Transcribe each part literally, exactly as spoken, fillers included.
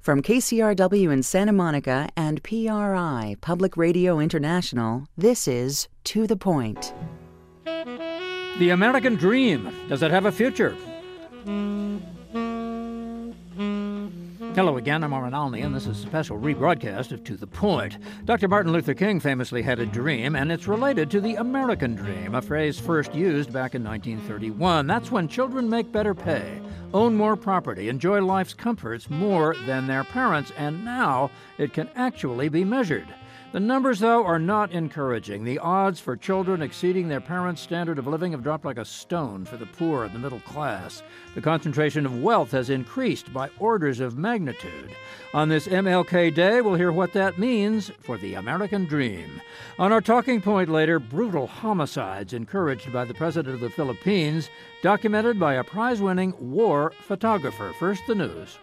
From K C R W in Santa Monica and P R I, Public Radio International, this is To the Point. The American Dream, does it have a future? Hello again, I'm Warren Alney, and this is a special rebroadcast of To the Point. Doctor Martin Luther King famously had a dream, and it's related to the American dream, a phrase first used back in nineteen thirty-one. That's when children make better pay, own more property, enjoy life's comforts more than their parents, and now it can actually be measured. The numbers, though, are not encouraging. The odds for children exceeding their parents' standard of living have dropped like a stone for the poor and the middle class. The concentration of wealth has increased by orders of magnitude. On this M L K Day, we'll hear what that means for the American dream. On our talking point later, brutal homicides encouraged by the president of the Philippines, documented by a prize-winning war photographer. First, the news.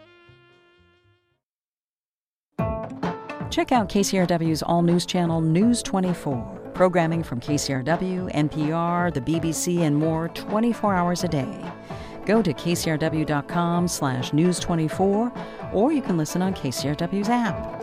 Check out K C R W's all-news channel News twenty-four. Programming from K C R W, N P R, the B B C, and more twenty-four hours a day. Go to K C R W dot com slash news twenty-four, or you can listen on K C R W's app.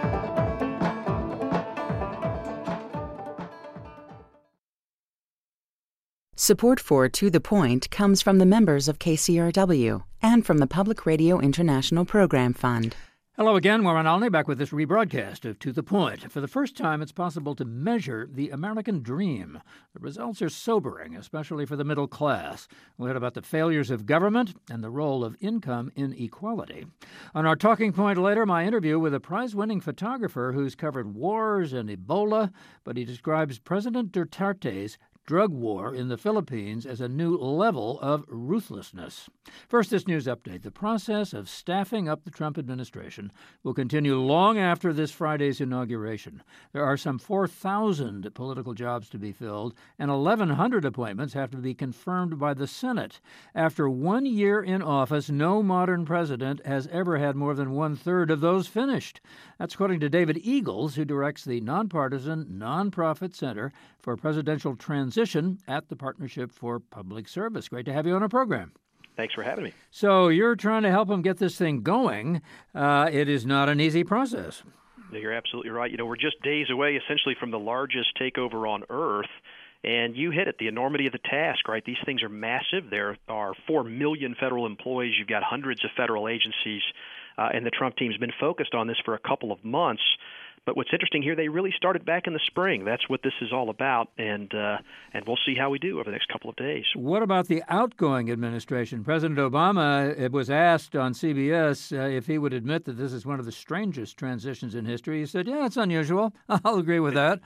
Support for To the Point comes from the members of K C R W and from the Public Radio International Program Fund. Hello again, Warren Alney, back with this rebroadcast of To the Point. For the first time, it's possible to measure the American dream. The results are sobering, especially for the middle class. We'll hear about the failures of government and the role of income inequality. On our talking point later, my interview with a prize-winning photographer who's covered wars and Ebola, but he describes President Duterte's drug war in the Philippines as a new level of ruthlessness. First, this news update. The process of staffing up the Trump administration will continue long after this Friday's inauguration. There are some four thousand political jobs to be filled, and eleven hundred appointments have to be confirmed by the Senate. After one year in office, no modern president has ever had more than one-third of those finished. That's according to David Eagles, who directs the nonpartisan, nonprofit Center for Presidential Transition at the Partnership for Public Service. Great to have you on our program. Thanks for having me. So you're trying to help them get this thing going. Uh, it is not an easy process. You're absolutely right. You know, we're just days away, essentially, from the largest takeover on Earth. And you hit it, the enormity of the task, right? These things are massive. There are four million federal employees. You've got hundreds of federal agencies. Uh, and the Trump team's been focused on this for a couple of months. But what's interesting here, they really started back in the spring. That's what this is all about, and uh, and we'll see how we do over the next couple of days. What about the outgoing administration? President Obama was asked on C B S uh, if he would admit that this is one of the strangest transitions in history. He said, yeah, it's unusual. I'll agree with that.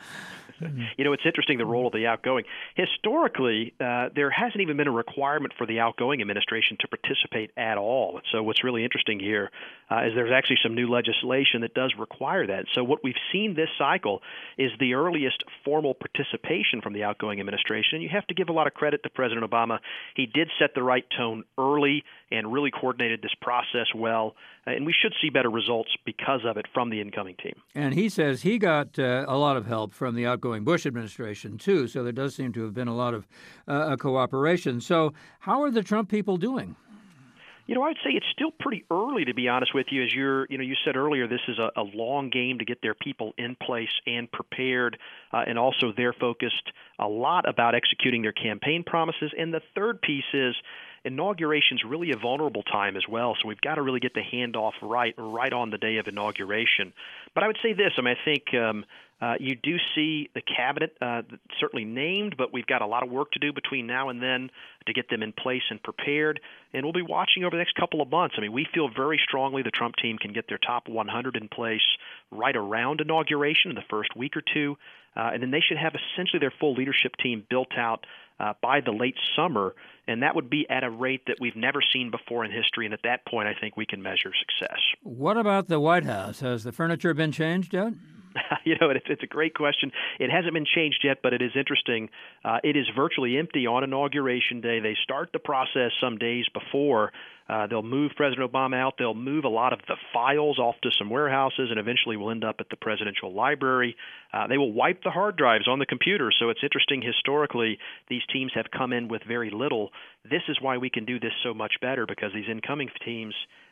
You know, it's interesting, the role of the outgoing. Historically, uh, there hasn't even been a requirement for the outgoing administration to participate at all. So what's really interesting here uh, is there's actually some new legislation that does require that. So what we've seen this cycle is the earliest formal participation from the outgoing administration. And you have to give a lot of credit to President Obama. He did set the right tone early and really coordinated this process well. And we should see better results because of it from the incoming team. And he says he got uh, a lot of help from the outgoing Bush administration, too. So there does seem to have been a lot of uh, cooperation. So how are the Trump people doing? You know, I'd say it's still pretty early, to be honest with you. As you're, you know, you said earlier, this is a, a long game to get their people in place and prepared, uh, and also they're focused a lot about executing their campaign promises. And the third piece is inauguration's really a vulnerable time as well, so we've got to really get the handoff right, right on the day of inauguration. But I would say this, I mean, I think um, uh, you do see the cabinet uh, certainly named, but we've got a lot of work to do between now and then to get them in place and prepared, and we'll be watching over the next couple of months. I mean, we feel very strongly the Trump team can get their top one hundred in place right around inauguration in the first week or two, uh, and then they should have essentially their full leadership team built out uh, by the late summer, and that would be at a rate that we've never seen before in history, and at that point I think we can measure success. What about the White House? Has the furniture been changed yet? You know, it's, it's a great question. It hasn't been changed yet, but it is interesting. Uh, it is virtually empty on Inauguration Day. They start the process some days before. Uh, they'll move President Obama out. They'll move a lot of the files off to some warehouses, and eventually will end up at the presidential library. Uh, they will wipe the hard drives on the computer. So it's interesting, historically, these teams have come in with very little. This is why we can do this so much better, because these incoming teams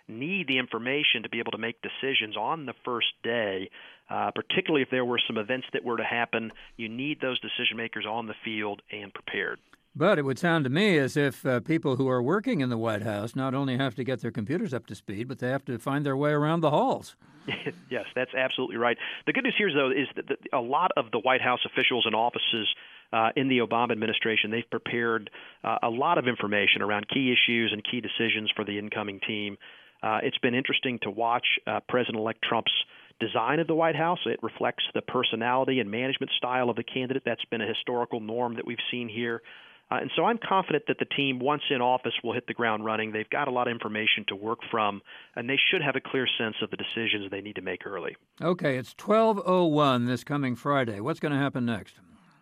need the information to be able to make decisions on the first day, uh, particularly if there were some events that were to happen. You need those decision makers on the field and prepared. But it would sound to me as if uh, people who are working in the White House not only have to get their computers up to speed, but they have to find their way around the halls. Yes, that's absolutely right. The good news here, though, is that a lot of the White House officials and offices uh, in the Obama administration, they've prepared uh, a lot of information around key issues and key decisions for the incoming team. Uh, it's been interesting to watch uh, President-elect Trump's design of the White House. It reflects the personality and management style of the candidate. That's been a historical norm that we've seen here. Uh, and so I'm confident that the team, once in office, will hit the ground running. They've got a lot of information to work from, and they should have a clear sense of the decisions they need to make early. Okay, it's twelve oh one this coming Friday. What's going to happen next?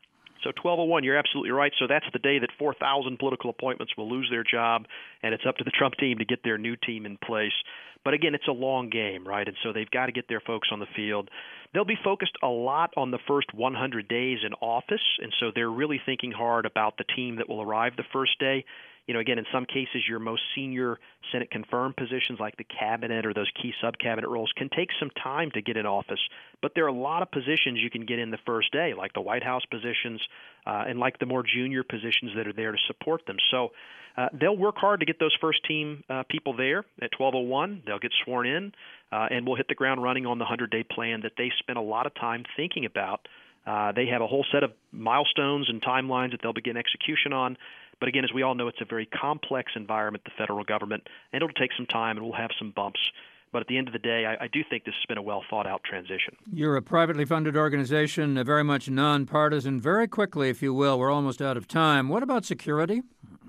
So twelve oh one, you're absolutely right. So that's the day that four thousand political appointments will lose their job, and it's up to the Trump team to get their new team in place. But again, it's a long game, right? And so they've got to get their folks on the field. They'll be focused a lot on the first one hundred days in office, and so they're really thinking hard about the team that will arrive the first day. You know, again, in some cases, your most senior Senate-confirmed positions like the cabinet or those key sub-cabinet roles can take some time to get in office. But there are a lot of positions you can get in the first day, like the White House positions uh, and like the more junior positions that are there to support them. So uh, they'll work hard to get those first-team uh, people there at twelve oh one. They'll get sworn in, uh, and we'll hit the ground running on the one hundred-day plan that they spent a lot of time thinking about. Uh, they have a whole set of milestones and timelines that they'll begin execution on. But again, as we all know, it's a very complex environment, the federal government, and it'll take some time, and we'll have some bumps. But at the end of the day, I, I do think this has been a well-thought-out transition. You're a privately funded organization, very much nonpartisan. Very quickly, if you will, we're almost out of time. What about security?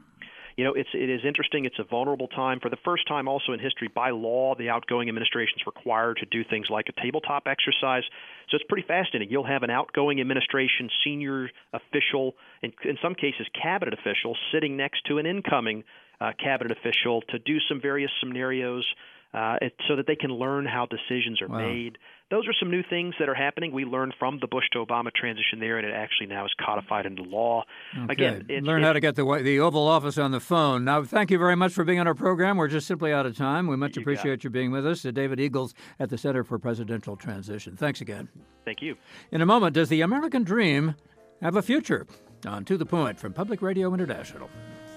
You know, it's, it is interesting. It's a vulnerable time. For the first time also in history, by law, the outgoing administration is required to do things like a tabletop exercise. So it's pretty fascinating. You'll have an outgoing administration senior official, in, in some cases cabinet official, sitting next to an incoming uh, cabinet official to do some various scenarios uh, it, so that they can learn how decisions are wow. made. Those are some new things that are happening. We learned from the Bush to Obama transition there, and it actually now is codified into law. Okay. Again, it's, learn it's, how to get the the Oval Office on the phone. Now, thank you very much for being on our program. We're just simply out of time. We much you appreciate you being with us. Uh, David Eagles at the Center for Presidential Transition. Thanks again. Thank you. In a moment, does the American dream have a future? On To the Point from Public Radio International.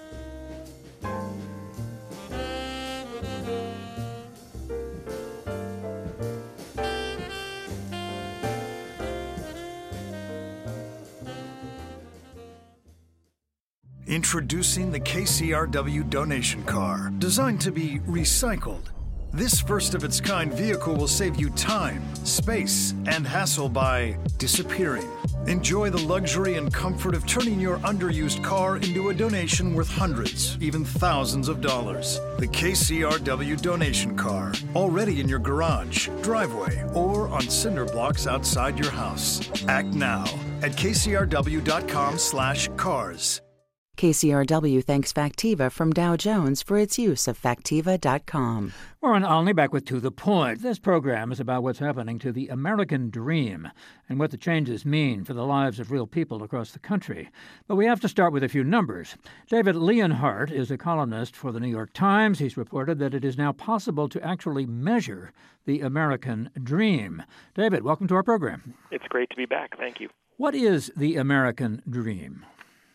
Introducing the K C R W donation car, designed to be recycled. This first-of-its-kind vehicle will save you time, space, and hassle by disappearing. Enjoy the luxury and comfort of turning your underused car into a donation worth hundreds, even thousands of dollars. The K C R W donation car, already in your garage, driveway, or on cinder blocks outside your house. Act now at kcrw.com slash cars. K C R W thanks Factiva from Dow Jones for its use of Factiva dot com. Warren Olney back with To the Point. This program is about what's happening to the American dream and what the changes mean for the lives of real people across the country. But we have to start with a few numbers. David Leonhardt is a columnist for the New York Times. He's reported that it is now possible to actually measure the American dream. David, welcome to our program. It's great to be back. Thank you. What is the American dream?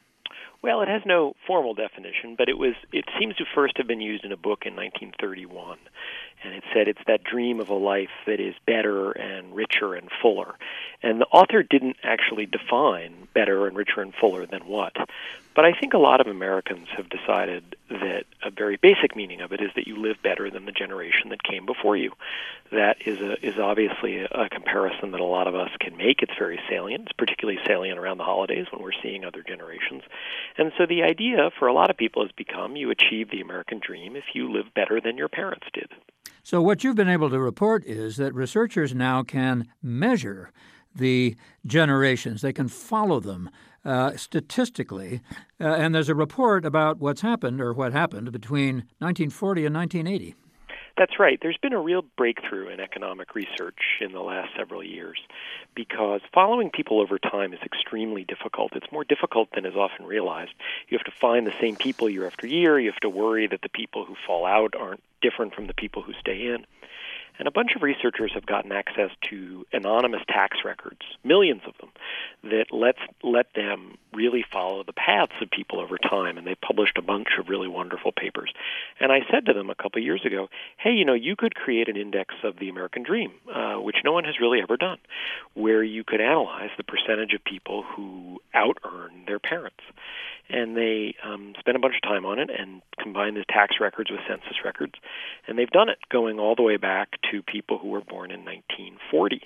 Well, it has no formal definition, but it was it seems to first have been used in a book in nineteen thirty-one. And it said it's that dream of a life that is better and richer and fuller. And the author didn't actually define better and richer and fuller than what. But I think a lot of Americans have decided that a very basic meaning of it is that you live better than the generation that came before you. That is a, is obviously a, a comparison that a lot of us can make. It's very salient. It's particularly salient around the holidays when we're seeing other generations. And so the idea for a lot of people has become you achieve the American dream if you live better than your parents did. So what you've been able to report is that researchers now can measure the generations. They can follow them uh, statistically. Uh, and there's a report about what's happened or what happened between nineteen forty and nineteen eighty. That's right. There's been a real breakthrough in economic research in the last several years because following people over time is extremely difficult. It's more difficult than is often realized. You have to find the same people year after year. You have to worry that the people who fall out aren't different from the people who stay in. And a bunch of researchers have gotten access to anonymous tax records, millions of them, that lets let them really follow the paths of people over time. And they published a bunch of really wonderful papers. And I said to them a couple of years ago, hey, you know, you could create an index of the American dream, uh, which no one has really ever done, where you could analyze the percentage of people who out-earn their parents. And they um, spent a bunch of time on it and combined the tax records with census records. And they've done it going all the way back to people who were born in nineteen forty.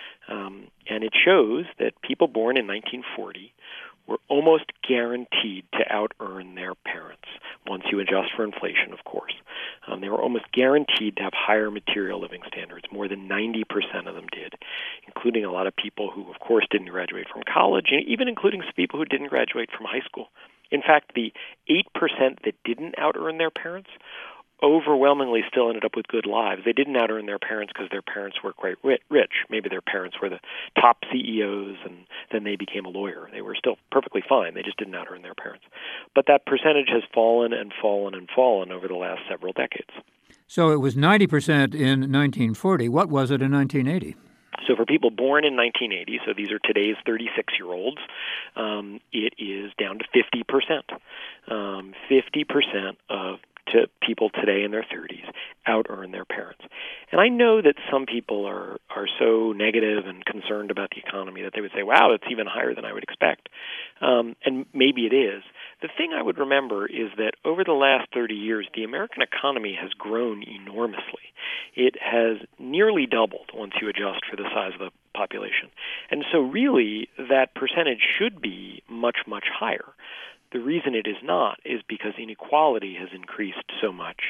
Um, and it shows that people born in nineteen forty were almost guaranteed to out-earn their parents, once you adjust for inflation, of course. Um, they were almost guaranteed to have higher material living standards. More than ninety percent of them did, including a lot of people who, of course, didn't graduate from college, and even including some people who didn't graduate from high school. In fact, the eight percent that didn't out-earn their parents overwhelmingly still ended up with good lives. They didn't out-earn their parents because their parents were quite rich. Maybe their parents were the top C E Os, and then they became a lawyer. They were still perfectly fine. They just didn't out-earn their parents. But that percentage has fallen and fallen and fallen over the last several decades. So it was ninety percent in nineteen forty. What was it in nineteen eighty? So for people born in nineteen eighty, so these are today's thirty-six-year-olds, um, it is down to fifty percent. Um, fifty percent of to people today in their thirties out-earn their parents. And I know that some people are, are so negative and concerned about the economy that they would say, wow, it's even higher than I would expect. Um, and maybe it is. The thing I would remember is that over the last thirty years, the American economy has grown enormously. It has nearly doubled once you adjust for the size of the population. And so really, that percentage should be much, much higher. The reason it is not is because inequality has increased so much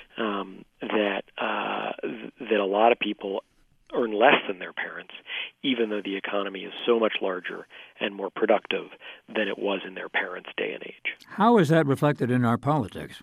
um, that uh, th- that a lot of people earn less than their parents, even though the economy is so much larger and more productive than it was in their parents' day and age. How is that reflected in our politics?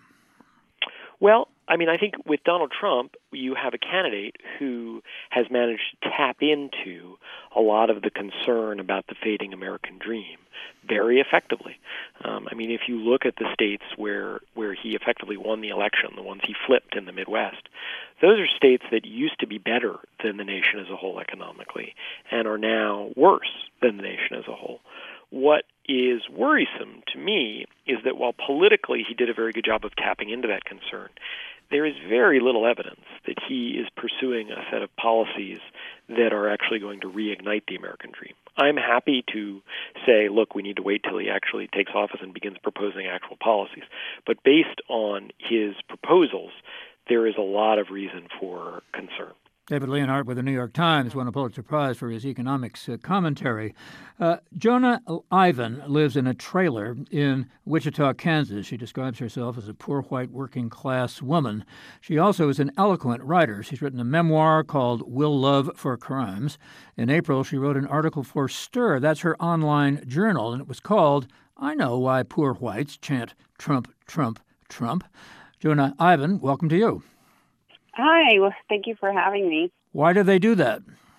Well, I mean, I think with Donald Trump, you have a candidate who has managed to tap into a lot of the concern about the fading American dream very effectively. Um, I mean, if you look at the states where, where he effectively won the election, the ones he flipped in the Midwest, those are states that used to be better than the nation as a whole economically and are now worse than the nation as a whole. What is worrisome to me is that while politically he did a very good job of tapping into that concern, there is very little evidence that he is pursuing a set of policies that are actually going to reignite the American dream. I'm happy to say, look, we need to wait till he actually takes office and begins proposing actual policies. But based on his proposals, there is a lot of reason for concern. David Leonhardt with the New York Times won a Pulitzer Prize for his economics uh, commentary. Uh, Jonah Ivan lives in a trailer in Wichita, Kansas. She describes herself as a poor white working class woman. She also is an eloquent writer. She's written a memoir called Will Love for Crimes. In April, she wrote an article for Stir. That's her online journal, and it was called I Know Why Poor Whites Chant Trump, Trump, Trump. Jonah Ivan, welcome to you. Hi, well, thank you for having me. Why do they do that?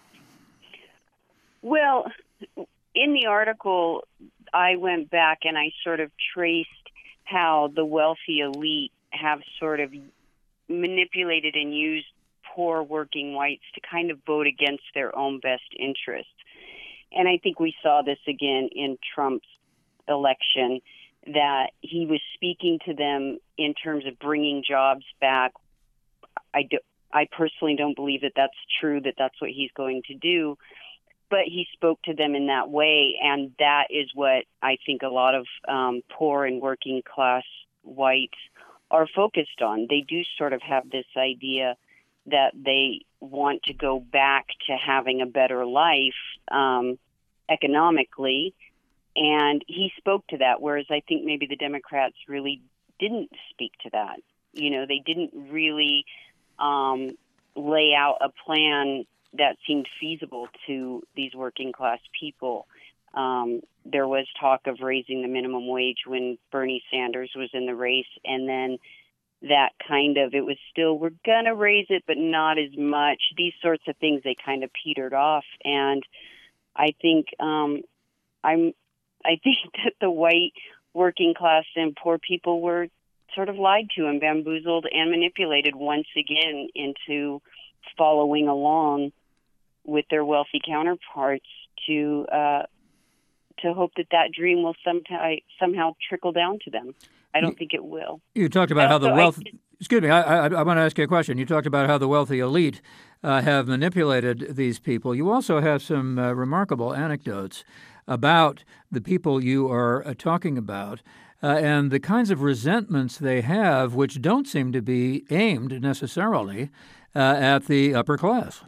Well, in the article, I went back and I sort of traced how the wealthy elite have sort of manipulated and used poor working whites to kind of vote against their own best interests. And I think we saw this again in Trump's election, that he was speaking to them in terms of bringing jobs back. I, do, I personally don't believe that that's true, that that's what he's going to do, but he spoke to them in that way, and that is what I think a lot of um, poor and working class whites are focused on. They do sort of have this idea that they want to go back to having a better life um, economically, and he spoke to that, whereas I think maybe the Democrats really didn't speak to that. You know, they didn't really Um, lay out a plan that seemed feasible to these working class people. Um, there was talk of raising the minimum wage when Bernie Sanders was in the race, and then that kind of, it was still, we're going to raise it, but not as much. These sorts of things, they kind of petered off. And I think, um, I'm, I think that the white working class and poor people were sort of lied to and bamboozled and manipulated once again into following along with their wealthy counterparts to, uh, to hope that that dream will somehow, somehow trickle down to them. I don't think it will. You talked about how the Also, wealth... I, Excuse me, I, I, I want to ask you a question. You talked about how the wealthy elite uh, have manipulated these people. You also have some uh, remarkable anecdotes about the people you are uh, talking about uh, and the kinds of resentments they have, which don't seem to be aimed necessarily uh, at the upper class.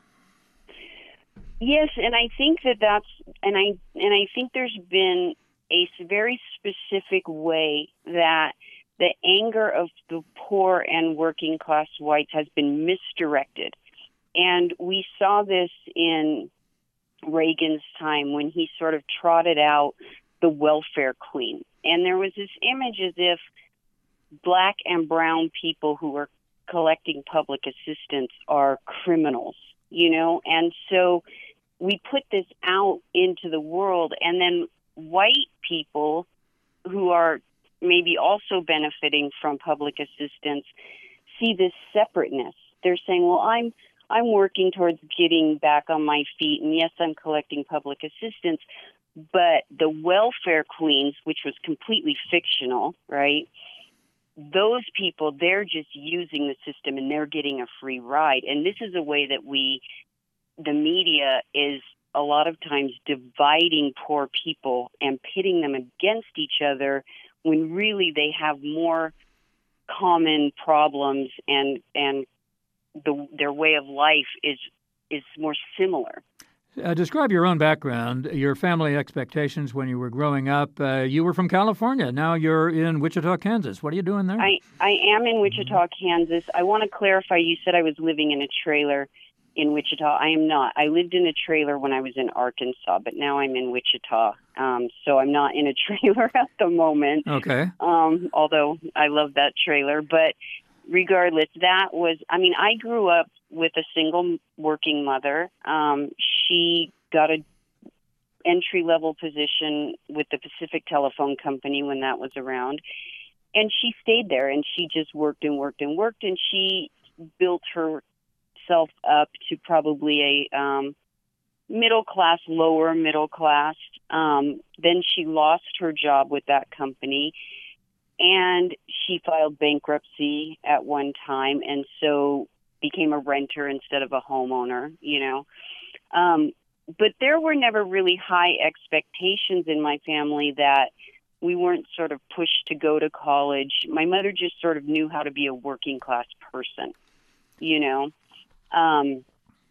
Yes, and I think that that's, and I and I think there's been a very specific way that the anger of the poor and working class whites has been misdirected. And we saw this in Reagan's time when he sort of trotted out the welfare queen. And there was this image as if black and brown people who were collecting public assistance are criminals, you know? And so we put this out into the world, and then white people who are maybe also benefiting from public assistance see this separateness. They're saying, well, I'm I'm working towards getting back on my feet, and yes, I'm collecting public assistance, but the welfare queens, which was completely fictional, right? Those people, they're just using the system and they're getting a free ride. And this is a way that we, the media is a lot of times dividing poor people and pitting them against each other when really they have more common problems and and the, their way of life is is more similar. Uh, describe your own background, your family expectations when you were growing up. Uh, you were from California. Now you're in Wichita, Kansas. What are you doing there? I, I am in Wichita, Kansas. I want to clarify, you said I was living in a trailer in Wichita. I am not. I lived in a trailer when I was in Arkansas, but now I'm in Wichita. Um, so I'm not in a trailer at the moment. Okay. Um, although I love that trailer. But regardless, that was, I mean, I grew up with a single working mother. Um, she got a entry-level position with the Pacific Telephone Company when that was around. And she stayed there, and she just worked and worked and worked, and she built herself up to probably a um, middle class, lower middle class. Um, then she lost her job with that company, and she filed bankruptcy at one time, and so became a renter instead of a homeowner, you know. Um, but there were never really high expectations in my family that we weren't sort of pushed to go to college. My mother just sort of knew how to be a working class person, you know. Um,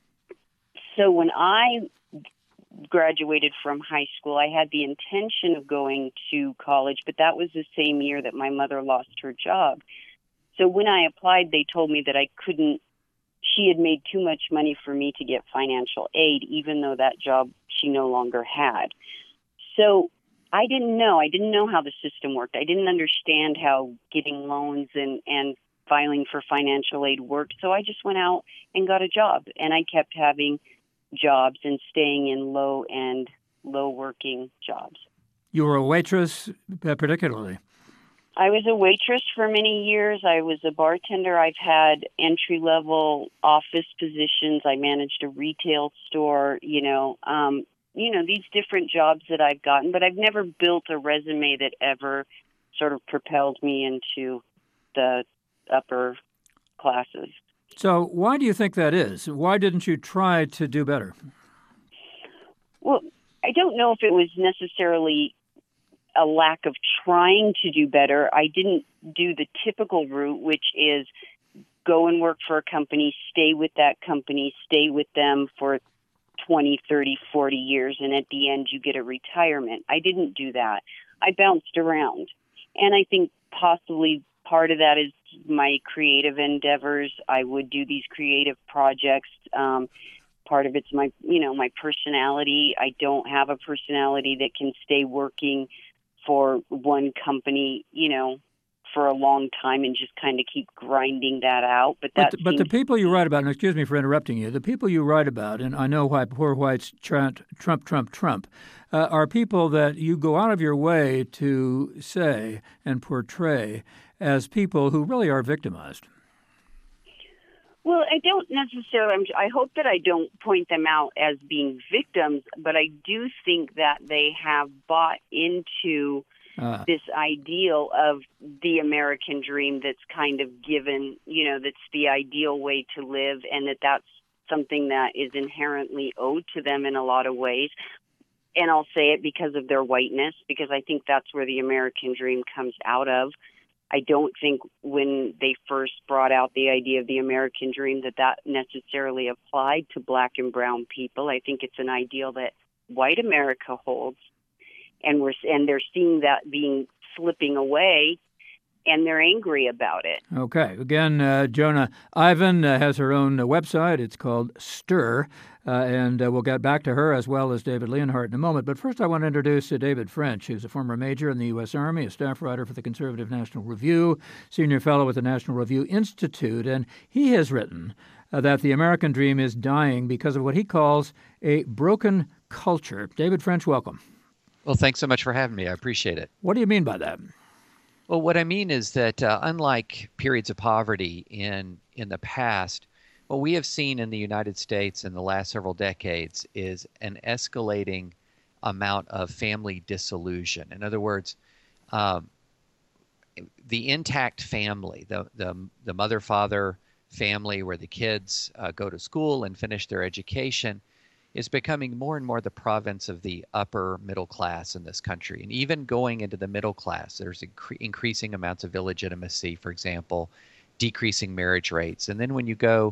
so when I graduated from high school, I had the intention of going to college, but that was the same year that my mother lost her job. So when I applied, they told me that I couldn't, she had made too much money for me to get financial aid, even though that job she no longer had. So I didn't know. I didn't know how the system worked. I didn't understand how getting loans and, and filing for financial aid worked. So I just went out and got a job, and I kept having jobs and staying in low-end, low-working jobs. You were a waitress, uh, particularly. I was a waitress for many years. I was a bartender. I've had entry-level office positions. I managed a retail store, you know, um, you know, these different jobs that I've gotten, but I've never built a resume that ever sort of propelled me into the upper classes. So why do you think that is? Why didn't you try to do better? Well, I don't know if it was necessarily a lack of trying to do better. I didn't do the typical route, which is go and work for a company, stay with that company, stay with them for twenty, thirty, forty years, and at the end you get a retirement. I didn't do that. I bounced around. And I think possibly part of that is my creative endeavors. I would do these creative projects. Um, part of it's my, you know, my personality. I don't have a personality that can stay working for one company, you know, for a long time and just kind of keep grinding that out. But that but, the, but the people you write about, and excuse me for interrupting you, the people you write about, and I know why poor whites Trump, Trump, Trump, Trump, uh, are people that you go out of your way to say and portray as people who really are victimized. Well, I don't necessarily, I hope that I don't point them out as being victims, but I do think that they have bought into uh. this ideal of the American dream that's kind of given, you know, that's the ideal way to live, and that that's something that is inherently owed to them in a lot of ways. And I'll say it because of their whiteness, because I think that's where the American dream comes out of. I don't think when they first brought out the idea of the American dream that that necessarily applied to black and brown people. I think it's an ideal that white America holds, and we're and they're seeing that being slipping away, and they're angry about it. Okay. Again, uh, Jonah Ivan uh, has her own uh, website. It's called Stir, uh, and uh, we'll get back to her as well as David Leonhardt in a moment. But first I want to introduce uh, David French, who's a former major in the U S Army, a staff writer for the Conservative National Review, senior fellow at the National Review Institute, and he has written uh, that the American dream is dying because of what he calls a broken culture. David French, welcome. Well, thanks so much for having me. I appreciate it. What do you mean by that? Well, what I mean is that uh, unlike periods of poverty in in the past, what we have seen in the United States in the last several decades is an escalating amount of family disillusion. In other words, um, the intact family, the, the, the mother-father family where the kids uh, go to school and finish their education, is becoming more and more the province of the upper middle class in this country. And even going into the middle class, there's incre- increasing amounts of illegitimacy, for example, decreasing marriage rates. And then when you go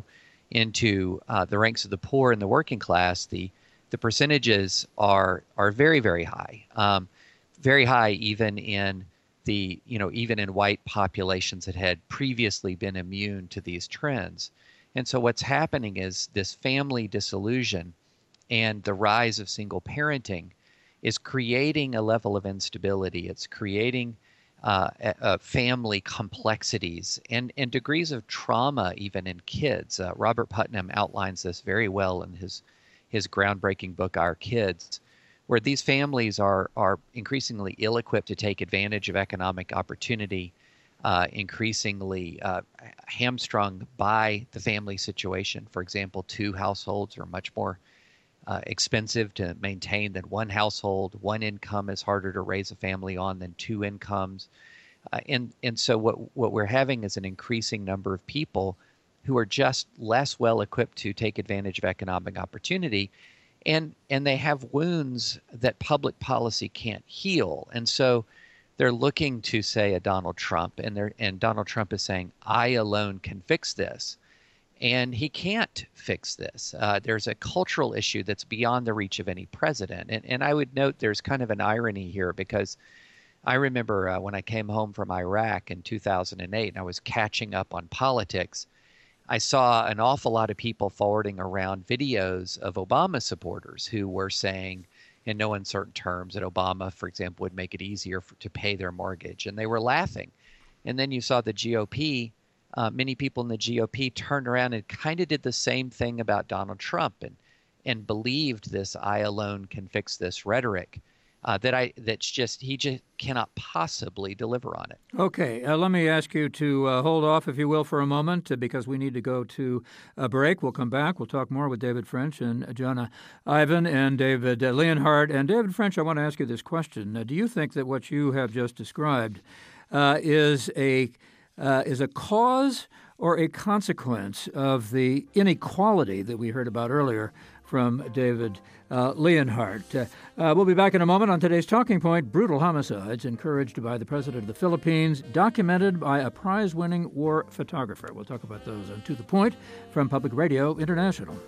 into uh, the ranks of the poor and the working class, the the percentages are are very, very high. Um, very high even in the, you know, even in white populations that had previously been immune to these trends. And so what's happening is this family disillusion and the rise of single parenting is creating a level of instability. It's creating uh, uh, family complexities and, and degrees of trauma even in kids. Uh, Robert Putnam outlines this very well in his his groundbreaking book, Our Kids, where these families are, are increasingly ill-equipped to take advantage of economic opportunity, uh, increasingly uh, hamstrung by the family situation. For example, two households are much more Uh, expensive to maintain than one household. One income is harder to raise a family on than two incomes. Uh, and, and so what, what we're having is an increasing number of people who are just less well equipped to take advantage of economic opportunity. And, and they have wounds that public policy can't heal. And so they're looking to, say, a Donald Trump, and, they're, and Donald Trump is saying, I alone can fix this. And he can't fix this. Uh, there's a cultural issue that's beyond the reach of any president. And, and I would note there's kind of an irony here, because I remember uh, when I came home from Iraq in two thousand eight and I was catching up on politics, I saw an awful lot of people forwarding around videos of Obama supporters who were saying in no uncertain terms that Obama, for example, would make it easier for, to pay their mortgage. And they were laughing. And then you saw the G O P. Uh, many people in the G O P turned around and kind of did the same thing about Donald Trump and and believed this "I alone can fix this" rhetoric uh, that I that's just he just cannot possibly deliver on it. Okay, uh, let me ask you to uh, hold off, if you will, for a moment, uh, because we need to go to a break. We'll come back. We'll talk more with David French and uh, Jonah Ivan and David uh, Leonhardt. And David French, I want to ask you this question: uh, do you think that what you have just described uh, is a Uh, is a cause or a consequence of the inequality that we heard about earlier from David uh, Leonhardt? Uh, uh, we'll be back in a moment on today's Talking Point: brutal homicides encouraged by the president of the Philippines, documented by a prize-winning war photographer. We'll talk about those on To the Point from Public Radio International.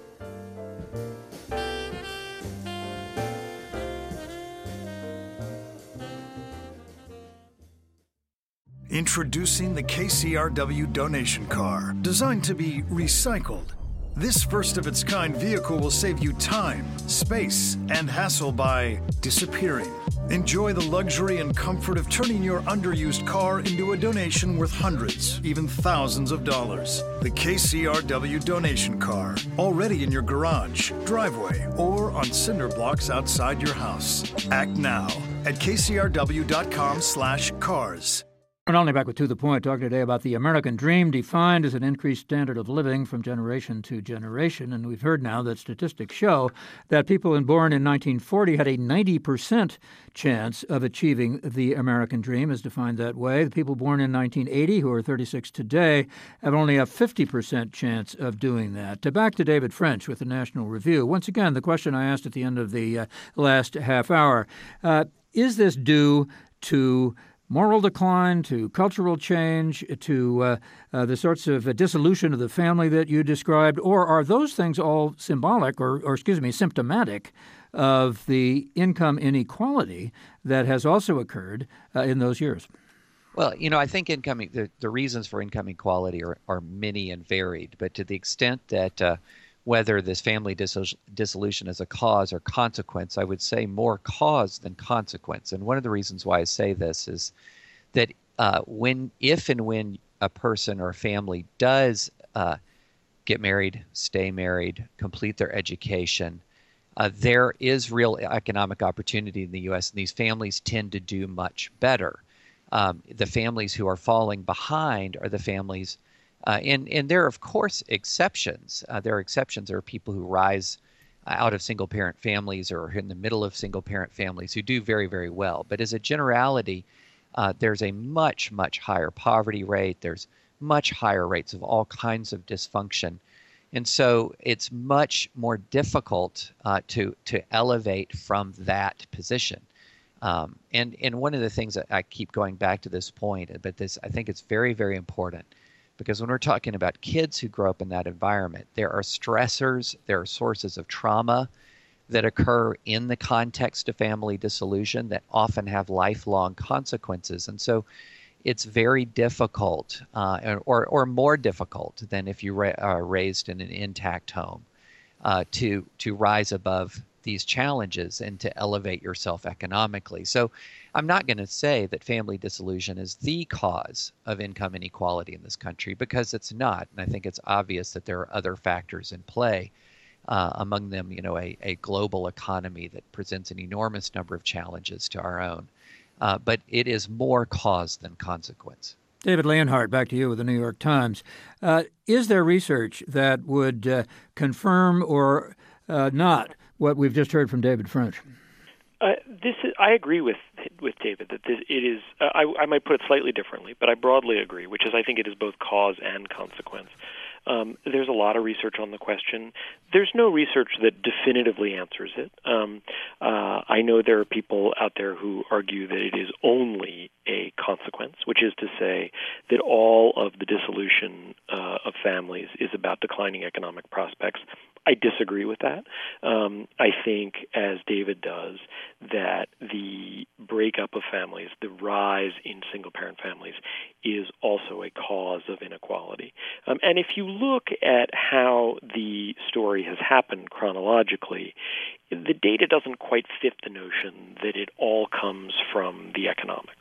Introducing the K C R W donation car, designed to be recycled. This first-of-its-kind vehicle will save you time, space, and hassle by disappearing. Enjoy the luxury and comfort of turning your underused car into a donation worth hundreds, even thousands of dollars. The K C R W donation car, already in your garage, driveway, or on cinder blocks outside your house. Act now at K C R W dot com slash cars. And only back with To the Point, talking today about the American dream defined as an increased standard of living from generation to generation. And we've heard now that statistics show that people born in nineteen forty had a ninety percent chance of achieving the American dream as defined that way. The people born in nineteen eighty, who are thirty-six today, have only a fifty percent chance of doing that. To back to David French with the National Review. Once again, the question I asked at the end of the uh, last half hour, uh, is this due to moral decline, to cultural change, to uh, uh, the sorts of uh, dissolution of the family that you described, or are those things all symbolic or, or excuse me, symptomatic of the income inequality that has also occurred uh, in those years? Well, you know, I think income, the, the reasons for income inequality are, are many and varied, but to the extent that uh, whether this family dissol- dissolution is a cause or consequence, I would say more cause than consequence. And one of the reasons why I say this is that uh, when, if and when a person or a family does uh, get married, stay married, complete their education, uh, there is real economic opportunity in the U S, and these families tend to do much better. Um, the families who are falling behind are the families Uh, and, and there are, of course, exceptions. Uh, there are exceptions. There are people who rise out of single-parent families or in the middle of single-parent families who do very, very well. But as a generality, uh, there's a much, much higher poverty rate. There's much higher rates of all kinds of dysfunction. And so it's much more difficult uh, to, to elevate from that position. Um, and, and one of the things that I keep going back to this point, but this I think it's very, very important. Because when we're talking about kids who grow up in that environment, there are stressors, there are sources of trauma that occur in the context of family dissolution that often have lifelong consequences. And so it's very difficult, uh, or, or more difficult than if you ra- are raised in an intact home, uh, to, to rise above these challenges and to elevate yourself economically. So I'm not going to say that family dissolution is the cause of income inequality in this country, because it's not. And I think it's obvious that there are other factors in play, uh, among them, you know, a, a global economy that presents an enormous number of challenges to our own. Uh, but it is more cause than consequence. David Leonhardt, back to you with the New York Times. Uh, is there research that would uh, confirm or uh, not what we've just heard from David French? Uh, this is, I agree with with David that this, it is. Uh, I, I might put it slightly differently, but I broadly agree, which is I think it is both cause and consequence. Um, there's a lot of research on the question. There's no research that definitively answers it. Um, uh, I know there are people out there who argue that it is only a consequence, which is to say that all of the dissolution uh, of families is about declining economic prospects. I disagree with that. Um, I think, as David does, that the breakup of families, the rise in single-parent families, is also a cause of inequality. Um, and if you look at how the story has happened chronologically, the data doesn't quite fit the notion that it all comes from the economics,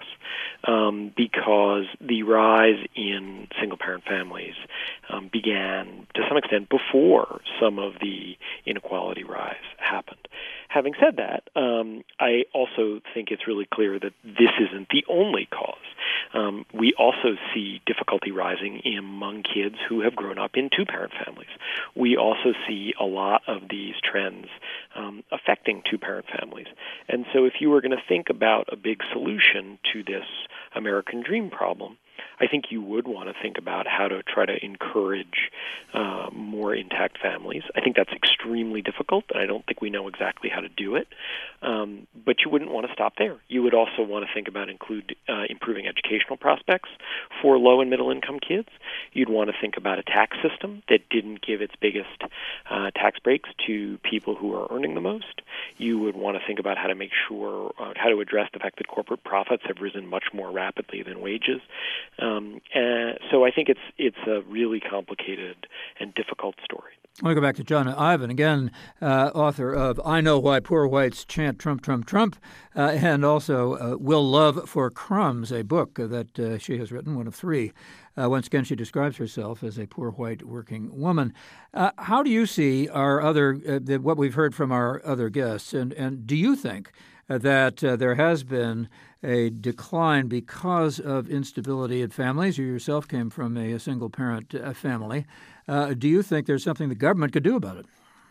um, because the rise in single-parent families um, began, to some extent, before some of the inequality rise happened. Having said that, um, I also think it's really clear that this isn't the only cause. Um, we also see difficulty rising among kids who have grown up in two-parent families. We also see a lot of these trends um, affecting two-parent families. And so if you were going to think about a big solution to this American dream problem, I think you would want to think about how to try to encourage uh, more intact families. I think that's extremely difficult, and I don't think we know exactly how to do it. Um, but you wouldn't want to stop there. You would also want to think about include uh, improving educational prospects for low and middle income kids. You'd want to think about a tax system that didn't give its biggest uh, tax breaks to people who are earning the most. You would want to think about how to make sure, uh, how to address the fact that corporate profits have risen much more rapidly than wages. Uh, Um, and so I think it's it's a really complicated and difficult story. I want to go back to John Ivan, again, uh, author of I Know Why Poor Whites Chant Trump, Trump, Trump, uh, and also uh, Will Love for Crumbs, a book that uh, she has written, one of three. Uh, once again, she describes herself as a poor white working woman. Uh, how do you see our other, uh, the, what we've heard from our other guests, and, and do you think uh, that uh, there has been a decline because of instability in families? You yourself came from a, a single-parent uh, family. Uh, do you think there's something the government could do about it?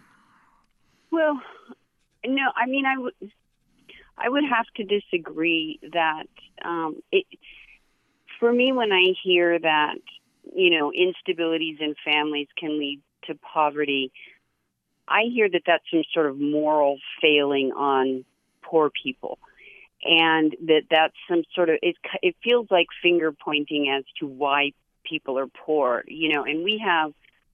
Well, no. I mean, I would, I would have to disagree that um, it. For me, when I hear that, you know, instabilities in families can lead to poverty, I hear that that's some sort of moral failing on poor people, and that that's some sort of it. It feels like finger pointing as to why people are poor, you know. And we have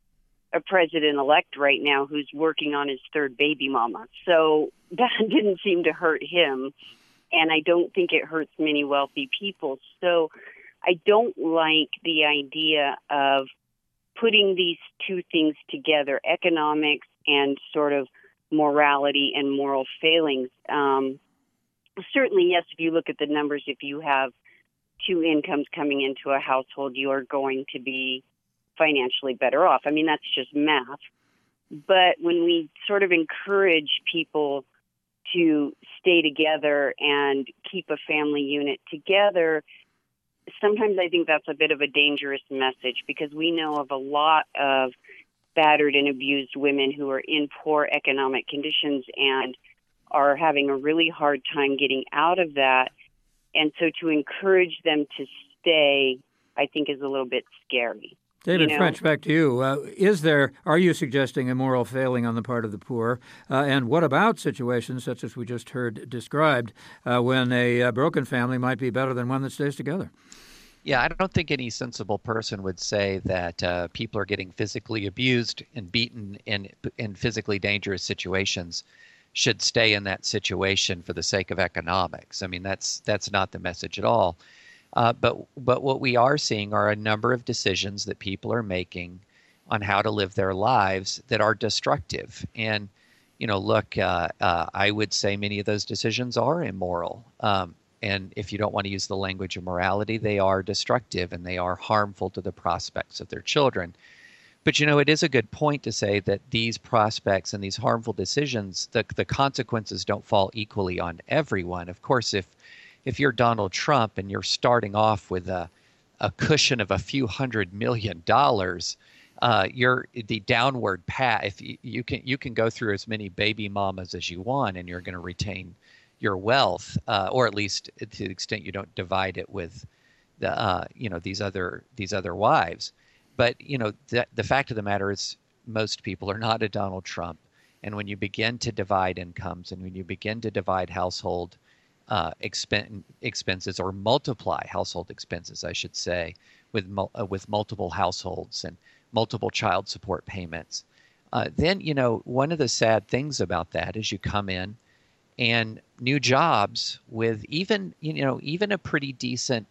a president-elect right now who's working on his third baby mama. So that didn't seem to hurt him, and I don't think it hurts many wealthy people. So I don't like the idea of putting these two things together, economics and sort of morality and moral failings. Um, certainly, yes, if you look at the numbers, if you have two incomes coming into a household, you are going to be financially better off. I mean, that's just math. But when we sort of encourage people to stay together and keep a family unit together, sometimes I think that's a bit of a dangerous message, because we know of a lot of battered and abused women who are in poor economic conditions and are having a really hard time getting out of that. And so to encourage them to stay, I think, is a little bit scary. David you know? French, back to you. Uh, is there, are you suggesting a moral failing on the part of the poor? Uh, and what about situations such as we just heard described, uh, when a, a broken family might be better than one that stays together? Yeah, I don't think any sensible person would say that uh, people are getting physically abused and beaten in in physically dangerous situations should stay in that situation for the sake of economics. I mean, that's that's not the message at all. Uh, but but what we are seeing are a number of decisions that people are making on how to live their lives that are destructive. And, you know, look, uh, uh, I would say many of those decisions are immoral. Um, and if you don't want to use the language of morality, they are destructive and they are harmful to the prospects of their children. But, you know, it is a good point to say that these prospects and these harmful decisions, the, the consequences don't fall equally on everyone. Of course, if if you're Donald Trump and you're starting off with a, a cushion of a few hundred million dollars, uh, you're the downward path. If you, you can you can go through as many baby mamas as you want, and you're going to retain your wealth, uh, or at least to the extent you don't divide it with the uh, you know these other these other wives. But you know the the fact of the matter is, most people are not a Donald Trump, and when you begin to divide incomes and when you begin to divide household Uh, expen- expenses or multiply household expenses, I should say, with mul- uh, with multiple households and multiple child support payments, uh, then, you know, one of the sad things about that is you come in and new jobs with even, you know, even a pretty decent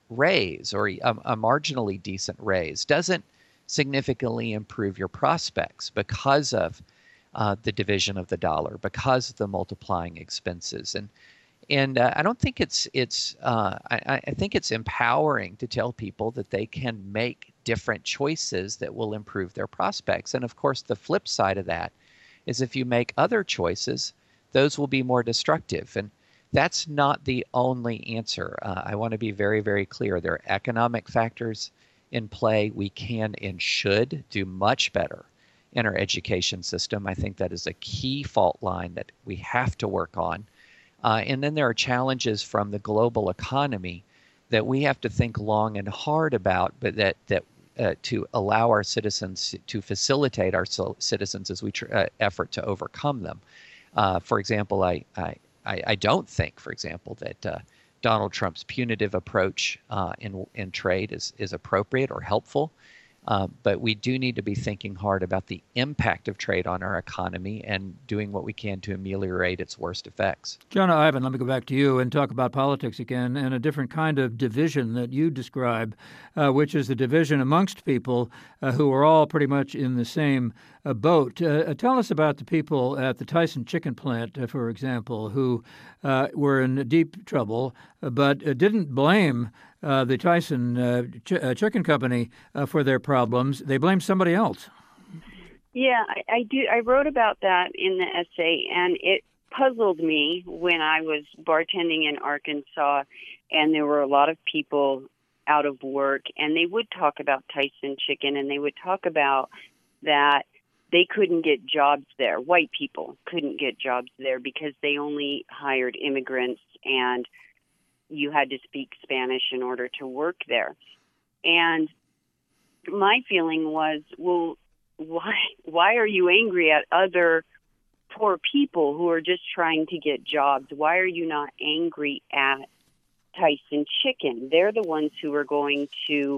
raise or a, a marginally decent raise doesn't significantly improve your prospects because of uh, the division of the dollar, because of the multiplying expenses. And And uh, I don't think it's it's uh, I, I think it's empowering to tell people that they can make different choices that will improve their prospects. And of course, the flip side of that is if you make other choices, those will be more destructive. And that's not the only answer. Uh, I want to be very, very clear. There are economic factors in play. We can and should do much better in our education system. I think that is a key fault line that we have to work on. Uh, and then there are challenges from the global economy that we have to think long and hard about, but that that uh, to allow our citizens to facilitate our citizens as we tr- uh, effort to overcome them. Uh, for example, I, I I don't think, for example, that uh, Donald Trump's punitive approach uh, in in trade is is appropriate or helpful. Uh, but we do need to be thinking hard about the impact of trade on our economy and doing what we can to ameliorate its worst effects. Jona Ivan, let me go back to you and talk about politics again and a different kind of division that you describe, uh, which is the division amongst people uh, who are all pretty much in the same uh, boat. Uh, tell us about the people at the Tyson chicken plant, uh, for example, who uh, were in deep trouble, uh, but uh, didn't blame Uh, the Tyson uh, ch- uh, Chicken Company uh, for their problems. They blame somebody else. Yeah, I, I do. I wrote about that in the essay, and it puzzled me when I was bartending in Arkansas, and there were a lot of people out of work, and they would talk about Tyson Chicken, and they would talk about that they couldn't get jobs there. White people couldn't get jobs there because they only hired immigrants, and you had to speak Spanish in order to work there. And my feeling was, well, why why are you angry at other poor people who are just trying to get jobs? Why are you not angry at Tyson Chicken? They're the ones who are going to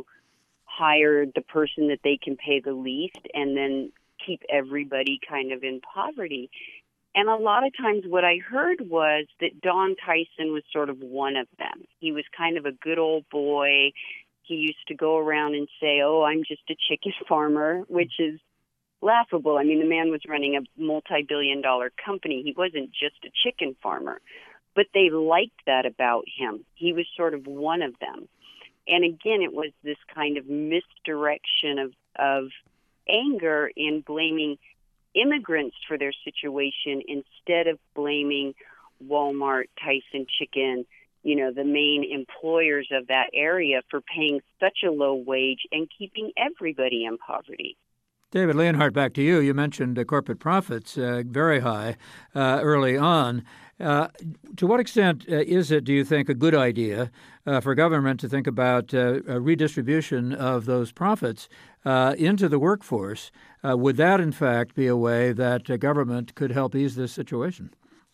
hire the person that they can pay the least and then keep everybody kind of in poverty. And a lot of times what I heard was that Don Tyson was sort of one of them. He was kind of a good old boy. He used to go around and say, oh, I'm just a chicken farmer, which is laughable. I mean, the man was running a multi-billion dollar company. He wasn't just a chicken farmer. But they liked that about him. He was sort of one of them. And again, it was this kind of misdirection of, of anger in blaming immigrants for their situation instead of blaming Walmart, Tyson Chicken, you know, the main employers of that area for paying such a low wage and keeping everybody in poverty. David Leonhardt, back to you. You mentioned uh, corporate profits uh, very high uh, early on. Uh, to what extent uh, is it, do you think, a good idea uh, for government to think about uh, a redistribution of those profits uh, into the workforce? Uh, would that, in fact, be a way that uh, government could help ease this situation?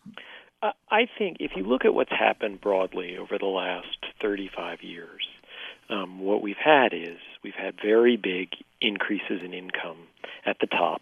Uh, I think if you look at what's happened broadly over the last thirty-five years, um, what we've had is we've had very big increases in income at the top.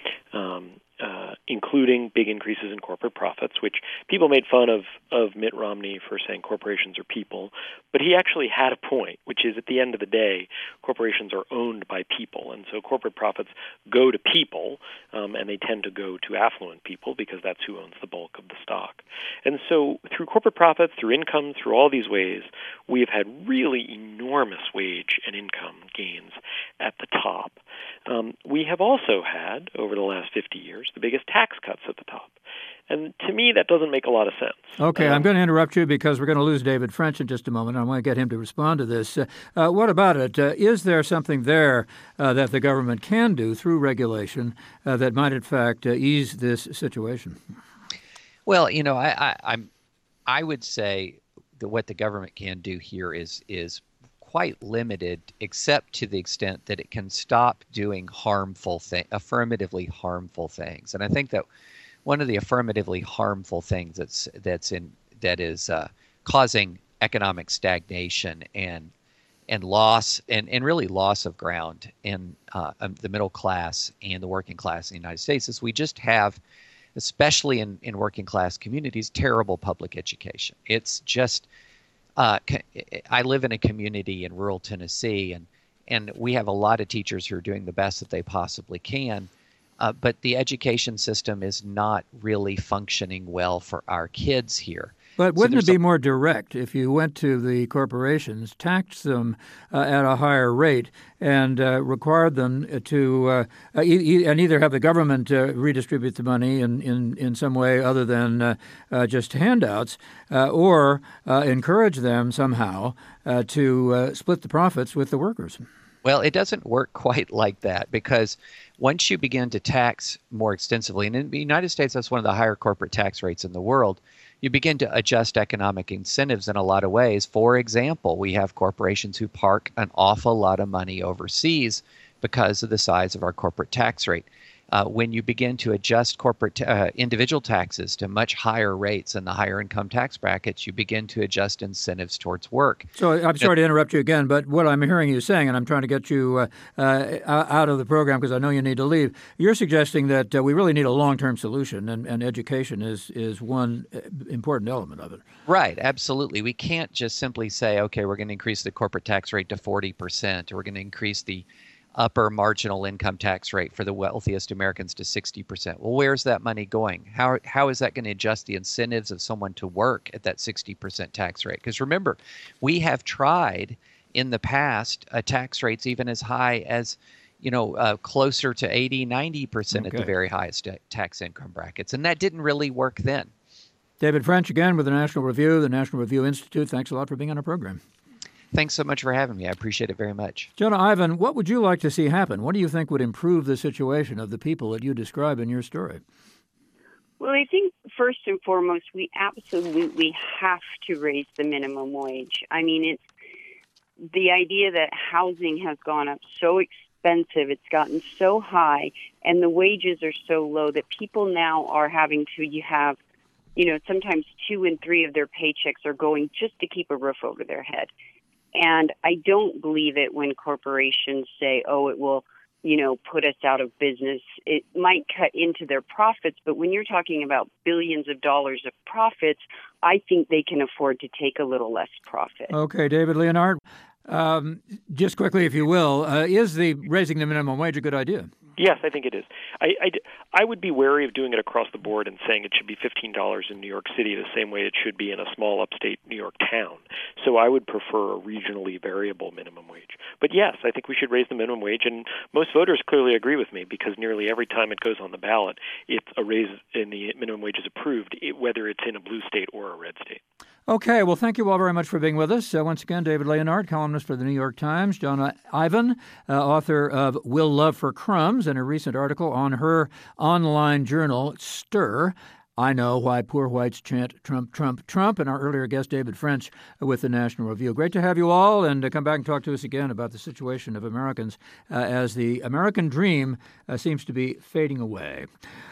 Um, uh, including big increases in corporate profits, which people made fun of, of Mitt Romney for saying corporations are people. But he actually had a point, which is at the end of the day, corporations are owned by people. And so corporate profits go to people, um, and they tend to go to affluent people because that's who owns the bulk of the stock. And so through corporate profits, through income, through all these ways, we have had really enormous wage and income gains at the top. Um, we have also had, over the last fifty years, the biggest tax cuts at the top. And to me, that doesn't make a lot of sense. Okay, um, I'm going to interrupt you because we're going to lose David French in just a moment. I want to get him to respond to this. Uh, uh, what about it? Uh, is there something there uh, that the government can do through regulation uh, that might, in fact, uh, ease this situation? Well, you know, I, I, I'm, I would say that what the government can do here is is quite limited, except to the extent that it can stop doing harmful things, affirmatively harmful things. And I think that one of the affirmatively harmful things that's that's in that is uh, causing economic stagnation and and loss and, and really loss of ground in uh, the middle class and the working class in the United States is we just have, especially in, in working class communities, terrible public education. It's just uh, I live in a community in rural Tennessee, and and we have a lot of teachers who are doing the best that they possibly can. Uh, but the education system is not really functioning well for our kids here. But wouldn't so it be some... more direct if you went to the corporations, taxed them uh, at a higher rate, and uh, required them to uh, e- and either have the government uh, redistribute the money in, in, in some way other than uh, uh, just handouts, uh, or uh, encourage them somehow uh, to uh, split the profits with the workers? Well, it doesn't work quite like that, because once you begin to tax more extensively, and in the United States, that's one of the higher corporate tax rates in the world, you begin to adjust economic incentives in a lot of ways. For example, we have corporations who park an awful lot of money overseas because of the size of our corporate tax rate. uh, when you begin to adjust corporate uh, individual taxes to much higher rates in the higher income tax brackets, you begin to adjust incentives towards work. So I'm sorry to interrupt you again, but what I'm hearing you saying, and I'm trying to get you uh, uh, out of the program because I know you need to leave, you're suggesting that uh, we really need a long-term solution, and, and education is, is one important element of it. Right, absolutely. We can't just simply say, okay, we're going to increase the corporate tax rate to forty percent, or we're going to increase the upper marginal income tax rate for the wealthiest Americans to sixty percent. Well, where's that money going? How how is that going to adjust the incentives of someone to work at that sixty percent tax rate? Because remember, we have tried in the past uh, tax rates even as high as, you know, uh, closer to eighty, ninety percent okay. at the very highest tax income brackets. And that didn't really work then. David French again with the National Review, the National Review Institute. Thanks a lot for being on our program. Thanks so much for having me. I appreciate it very much. Jonah Ivan, what would you like to see happen? What do you think would improve the situation of the people that you describe in your story? Well, I think first and foremost, we absolutely have to raise the minimum wage. I mean, it's the idea that housing has gone up so expensive, it's gotten so high, and the wages are so low that people now are having to you have, you know, sometimes two and three of their paychecks are going just to keep a roof over their head. And I don't believe it when corporations say, oh, it will, you know, put us out of business. It might cut into their profits, but when you're talking about billions of dollars of profits, I think they can afford to take a little less profit. Okay, David Leonhardt, um, just quickly, if you will, uh, is the raising the minimum wage a good idea? Yes, I think it is. I, I, I would be wary of doing it across the board and saying it should be fifteen dollars in New York City the same way it should be in a small upstate New York town. So I would prefer a regionally variable minimum wage. But yes, I think we should raise the minimum wage, and most voters clearly agree with me because nearly every time it goes on the ballot, it's a raise in the minimum wage is approved, whether it's in a blue state or a red state. Okay, well, thank you all very much for being with us. Uh, once again, David Leonhardt, columnist for the New York Times, Jonah Ivan, uh, author of Will Love for Crumbs, and a recent article on her online journal, Stir. I Know Why Poor Whites Chant Trump, Trump, Trump, and our earlier guest, David French, with the National Review. Great to have you all, and uh, come back and talk to us again about the situation of Americans uh, as the American dream uh, seems to be fading away.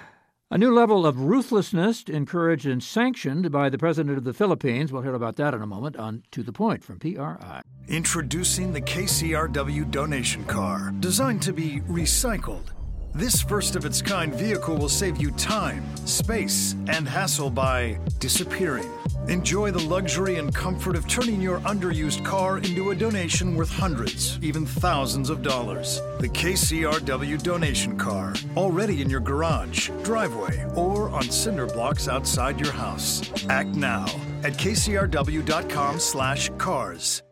A new level of ruthlessness encouraged and sanctioned by the president of the Philippines. We'll hear about that in a moment on To the Point from P R I. Introducing the K C R W donation car, designed to be recycled. This first-of-its-kind vehicle will save you time, space, and hassle by disappearing. Enjoy the luxury and comfort of turning your underused car into a donation worth hundreds, even thousands of dollars. The K C R W donation car, already in your garage, driveway, or on cinder blocks outside your house. Act now at K C R W dot com slash cars.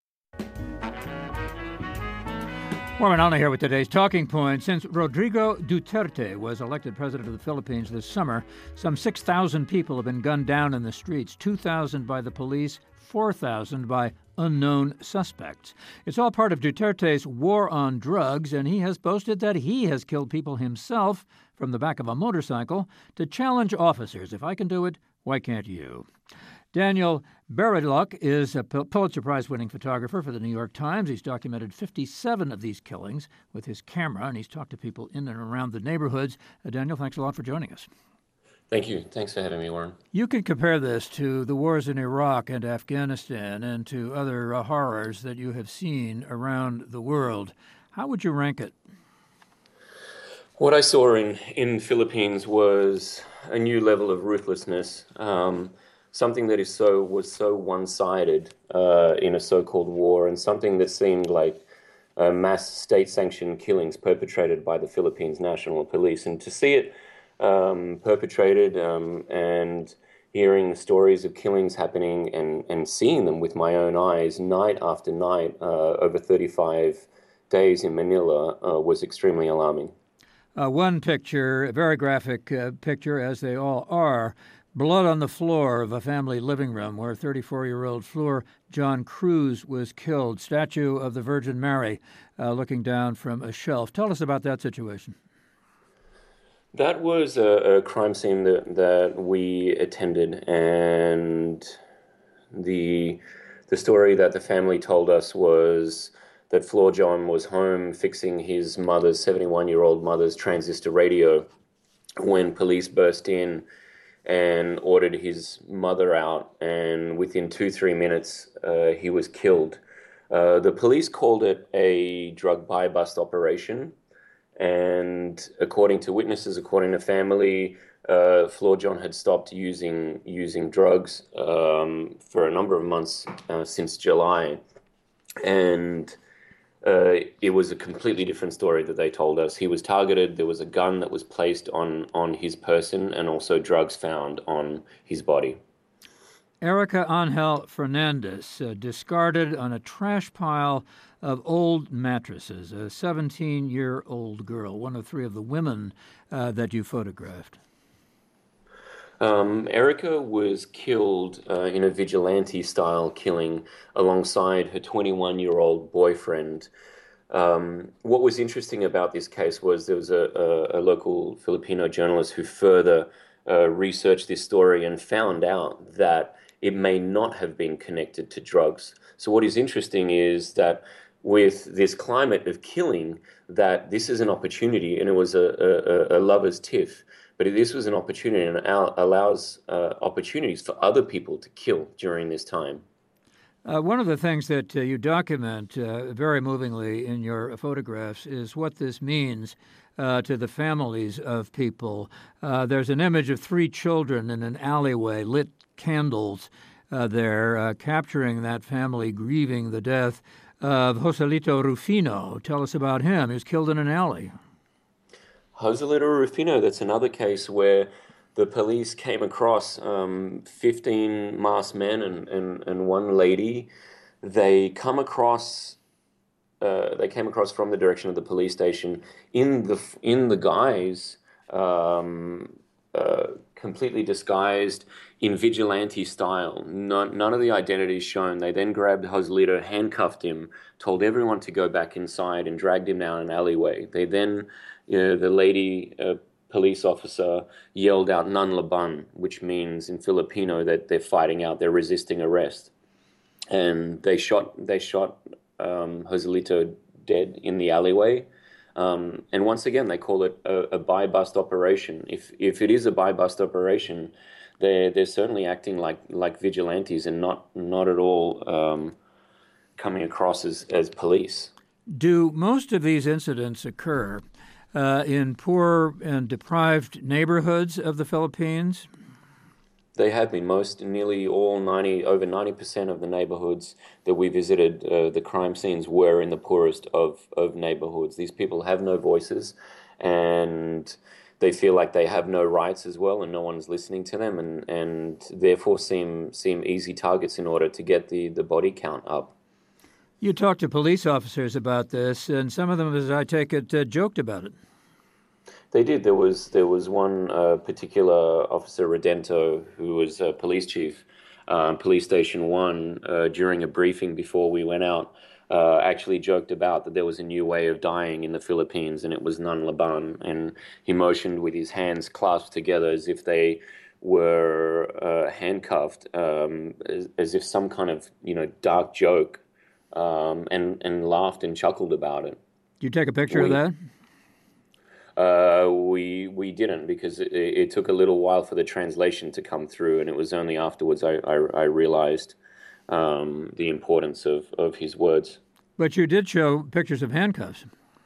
Warren Allen here with today's Talking Point. Since Rodrigo Duterte was elected president of the Philippines this summer, some six thousand people have been gunned down in the streets, two thousand by the police, four thousand by unknown suspects. It's all part of Duterte's war on drugs, and he has boasted that he has killed people himself from the back of a motorcycle to challenge officers. If I can do it, why can't you? Daniel Beredluck is a Pulitzer Prize-winning photographer for the New York Times. He's documented fifty-seven of these killings with his camera, and he's talked to people in and around the neighborhoods. Uh, Daniel, thanks a lot for joining us. Thank you. Thanks for having me, Warren. You can compare this to the wars in Iraq and Afghanistan and to other uh, horrors that you have seen around the world. How would you rank it? What I saw in, in Philippines was a new level of ruthlessness. Um, Something that is so was so one-sided uh, in a so-called war, and something that seemed like uh, mass state-sanctioned killings perpetrated by the Philippines National Police. And to see it um, perpetrated um, and hearing the stories of killings happening and, and seeing them with my own eyes night after night uh, over thirty-five days in Manila uh, was extremely alarming. Uh, one picture, a very graphic uh, picture, as they all are, blood on the floor of a family living room where thirty-four-year-old Fleur John Cruz was killed. Statue of the Virgin Mary uh, looking down from a shelf. Tell us about that situation. That was a, a crime scene that, that we attended, and the the story that the family told us was that Floor John was home fixing his mother's, seventy-one-year-old mother's transistor radio when police burst in and ordered his mother out, and within two, three minutes, uh, he was killed. Uh, the police called it a drug buy-bust operation, and according to witnesses, according to family, uh, Floor John had stopped using using drugs um, for a number of months uh, since July, and uh, it was a completely different story that they told us. He was targeted. There was a gun that was placed on on his person, and also drugs found on his body. Erica Angel Fernandez, uh, discarded on a trash pile of old mattresses, a seventeen-year-old girl, one of three of the women uh, that you photographed. Um, Erica was killed uh, in a vigilante-style killing alongside her twenty-one-year-old boyfriend. Um, what was interesting about this case was there was a, a, a local Filipino journalist who further uh, researched this story and found out that it may not have been connected to drugs. So what is interesting is that with this climate of killing, that this is an opportunity, and it was a, a, a lover's tiff, but this was an opportunity and allows uh, opportunities for other people to kill during this time. Uh, one of the things that uh, you document uh, very movingly in your photographs is what this means uh, to the families of people. Uh, there's an image of three children in an alleyway, lit candles uh, there, uh, capturing that family grieving the death of Joselito Rufino. Tell us about him. He was killed in an alley. Joselito Rufino, that's another case where the police came across um, fifteen masked men and, and, and one lady. They come across, uh, they came across from the direction of the police station in the in the guise, um, uh, completely disguised in vigilante style. None, none of the identities shown. They then grabbed Joselito, handcuffed him, told everyone to go back inside, and dragged him down an alleyway. They then, you know, the lady uh, police officer yelled out "Non laban," which means in Filipino that they're fighting out, they're resisting arrest, and they shot they shot um, Joselito dead in the alleyway. Um, and once again, they call it a, a buy-bust operation. If if it is a buy-bust operation, they're they're certainly acting like like vigilantes and not not at all um, coming across as as police. Do most of these incidents occur uh, in poor and deprived neighborhoods of the Philippines? They have been. Most, nearly all, ninety over ninety percent of the neighborhoods that we visited, uh, the crime scenes were in the poorest of, of neighborhoods. These people have no voices, and they feel like they have no rights as well, and no one's listening to them, and, and therefore seem seem easy targets in order to get the, the body count up. You talked to police officers about this, and some of them, as I take it, uh, joked about it. They did. There was there was one uh, particular officer, Redento, who was a police chief, uh, Police Station One, uh, during a briefing before we went out, uh, actually joked about that there was a new way of dying in the Philippines, and it was non laban. And he motioned with his hands clasped together as if they were uh, handcuffed, um, as, as if some kind of you know dark joke, um, and and laughed and chuckled about it. Did you take a picture we, of that? Uh, we we didn't, because it, it took a little while for the translation to come through, and it was only afterwards I, I, I realized um, the importance of, of his words. But you did show pictures of handcuffs.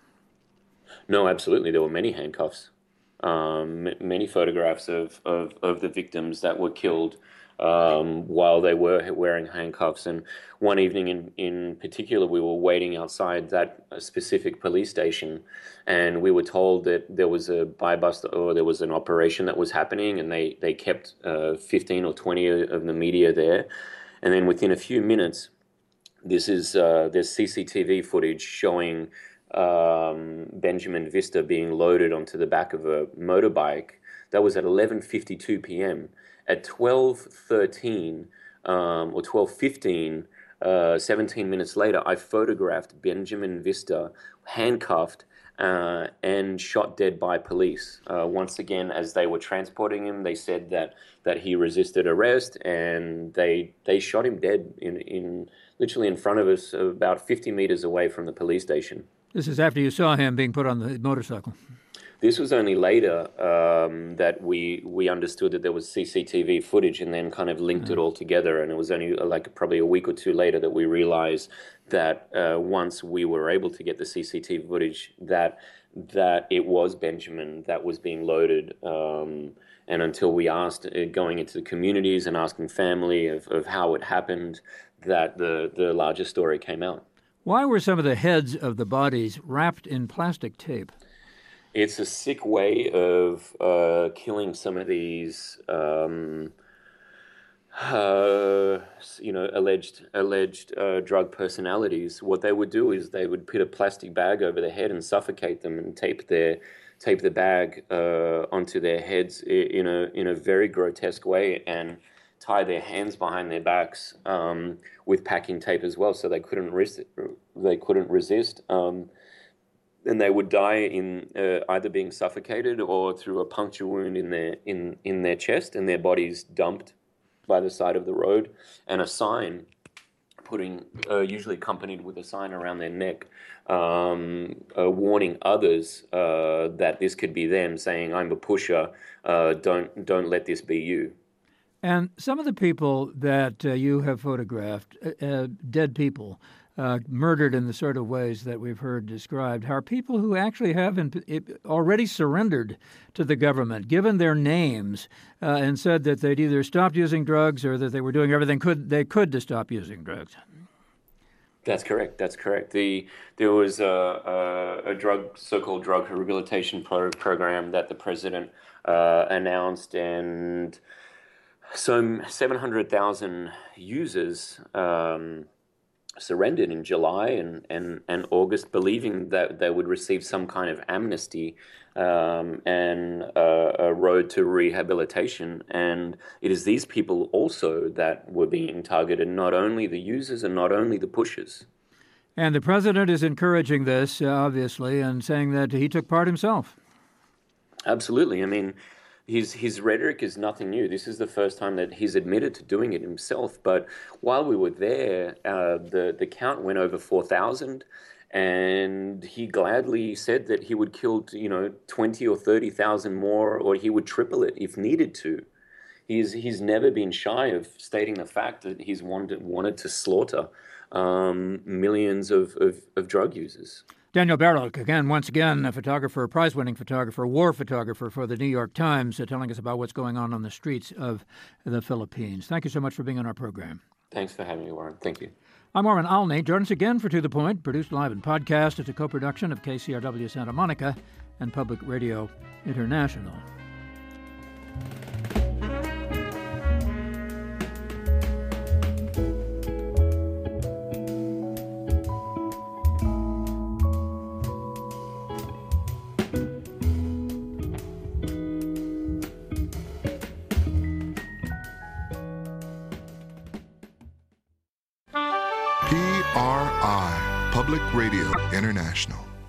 No, absolutely. There were many handcuffs, um, m- many photographs of, of, of the victims that were killed um, while they were wearing handcuffs. And one evening in, in particular, we were waiting outside that specific police station, and we were told that there was a buy-bust, or there was an operation that was happening, and they, they kept uh, fifteen or twenty of the media there. And then within a few minutes, this is uh, there's C C T V footage showing um, Benjamin Vista being loaded onto the back of a motorbike. That was at eleven fifty-two p.m. At twelve thirteen um, or twelve fifteen, uh, seventeen minutes later, I photographed Benjamin Vista handcuffed uh, and shot dead by police. Uh, once again, as they were transporting him, they said that, that he resisted arrest, and they they shot him dead in, in literally in front of us, about fifty meters away from the police station. This is after you saw him being put on the motorcycle. This was only later um, that we we understood that there was C C T V footage, and then kind of linked mm-hmm. it all together. And it was only like probably a week or two later that we realized that uh, once we were able to get the C C T V footage, that that it was Benjamin that was being loaded. Um, and until we asked, uh, going into the communities and asking family of, of how it happened, that the, the larger story came out. Why were some of the heads of the bodies wrapped in plastic tape? It's a sick way of uh, killing some of these, um, uh, you know, alleged alleged uh, drug personalities. What they would do is they would put a plastic bag over their head and suffocate them, and tape their tape the bag uh, onto their heads in a in a very grotesque way, and tie their hands behind their backs um, with packing tape as well, so they couldn't resist. They couldn't resist. Um, And they would die in uh, either being suffocated or through a puncture wound in their in, in their chest, and their bodies dumped by the side of the road, and a sign putting uh, usually accompanied with a sign around their neck, um, uh, warning others uh, that this could be them, saying, "I'm a pusher. Uh, don't don't let this be you." And some of the people that uh, you have photographed, uh, uh, dead people. Uh, murdered in the sort of ways that we've heard described, are people who actually have in, it, already surrendered to the government, given their names, uh, and said that they'd either stopped using drugs or that they were doing everything could they could to stop using drugs. That's correct. That's correct. The there was a, a, a drug, so-called drug rehabilitation pro- program that the president uh, announced, and some seven hundred thousand users Um, surrendered in July and, and, and August, believing that they would receive some kind of amnesty um, and uh, a road to rehabilitation. And it is these people also that were being targeted, not only the users and not only the pushers. And the president is encouraging this, uh, obviously, and saying that he took part himself. Absolutely. I mean, His his rhetoric is nothing new. This is the first time that he's admitted to doing it himself. But while we were there, uh, the, the count went over four thousand, and he gladly said that he would kill, you know, twenty or thirty thousand more, or he would triple it if needed to. He's he's never been shy of stating the fact that he's wanted wanted to slaughter um, millions of, of, of drug users. Daniel Baruch, again, once again, a photographer, prize-winning photographer, war photographer for the New York Times, uh, telling us about what's going on on the streets of the Philippines. Thank you so much for being on our program. Thanks for having me, Warren. Thank you. I'm Warren Alney. Join us again for To The Point, produced live in podcast. It's a co-production of K C R W Santa Monica and Public Radio International. P R I, Public Radio International.